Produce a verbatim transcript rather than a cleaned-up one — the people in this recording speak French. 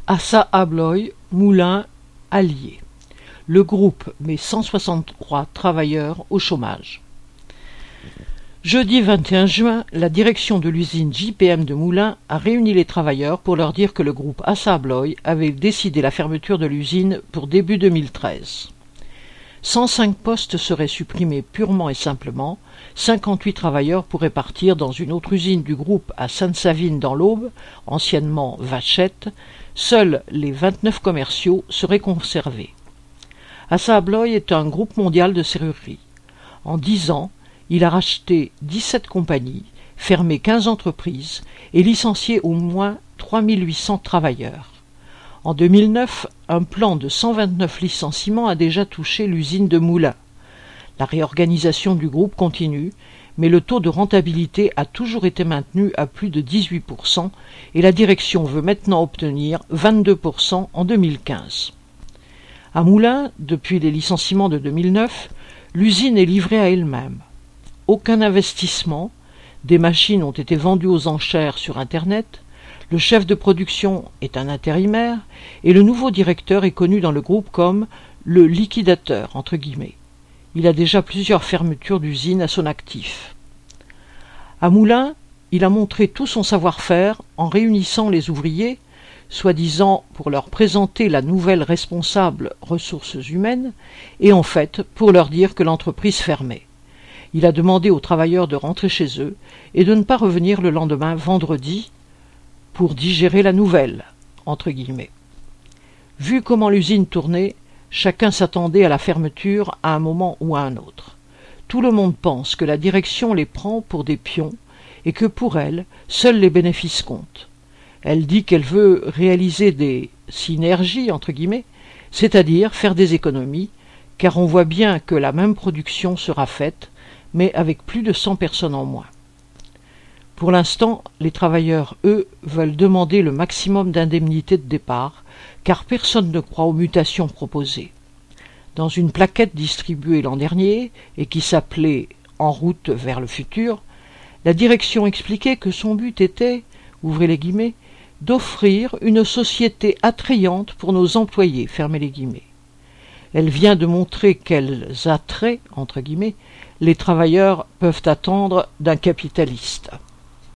Assa Abloy, Moulins, Allier. Le groupe met cent soixante-trois travailleurs au chômage. Jeudi vingt et un juin, la direction de l'usine J P M de Moulins a réuni les travailleurs pour leur dire que le groupe Assa Abloy avait décidé la fermeture de l'usine pour début deux mille treize. cent cinq postes seraient supprimés purement et simplement, cinquante-huit travailleurs pourraient partir dans une autre usine du groupe à Sainte-Savine dans l'Aube, anciennement Vachette, seuls les vingt-neuf commerciaux seraient conservés. Assa Abloy est un groupe mondial de serrurerie. En dix ans, il a racheté dix-sept compagnies, fermé quinze entreprises et licencié au moins trois mille huit cents travailleurs. En deux mille neuf, un plan de cent vingt-neuf licenciements a déjà touché l'usine de Moulins. La réorganisation du groupe continue, mais le taux de rentabilité a toujours été maintenu à plus de dix-huit pour cent et la direction veut maintenant obtenir vingt-deux pour cent en deux mille quinze. À Moulins, depuis les licenciements de deux mille neuf, l'usine est livrée à elle-même. Aucun investissement, des machines ont été vendues aux enchères sur Internet, le chef de production est un intérimaire et le nouveau directeur est connu dans le groupe comme le liquidateur, entre guillemets. Il a déjà plusieurs fermetures d'usines à son actif. À Moulins, il a montré tout son savoir-faire en réunissant les ouvriers, soi-disant pour leur présenter la nouvelle responsable ressources humaines, et en fait pour leur dire que l'entreprise fermait. Il a demandé aux travailleurs de rentrer chez eux et de ne pas revenir le lendemain vendredi pour digérer la nouvelle, entre guillemets. Vu comment l'usine tournait, chacun s'attendait à la fermeture à un moment ou à un autre. Tout le monde pense que la direction les prend pour des pions et que pour elle, seuls les bénéfices comptent. Elle dit qu'elle veut réaliser des synergies, entre guillemets, c'est-à-dire faire des économies, car on voit bien que la même production sera faite, mais avec plus de cent personnes en moins. Pour l'instant, les travailleurs, eux, veulent demander le maximum d'indemnité de départ, car personne ne croit aux mutations proposées. Dans une plaquette distribuée l'an dernier, et qui s'appelait « En route vers le futur », la direction expliquait que son but était, ouvrez les guillemets, d'offrir une société attrayante pour nos employés, fermez les guillemets. Elle vient de montrer quels attraits, entre guillemets, les travailleurs peuvent attendre d'un capitaliste.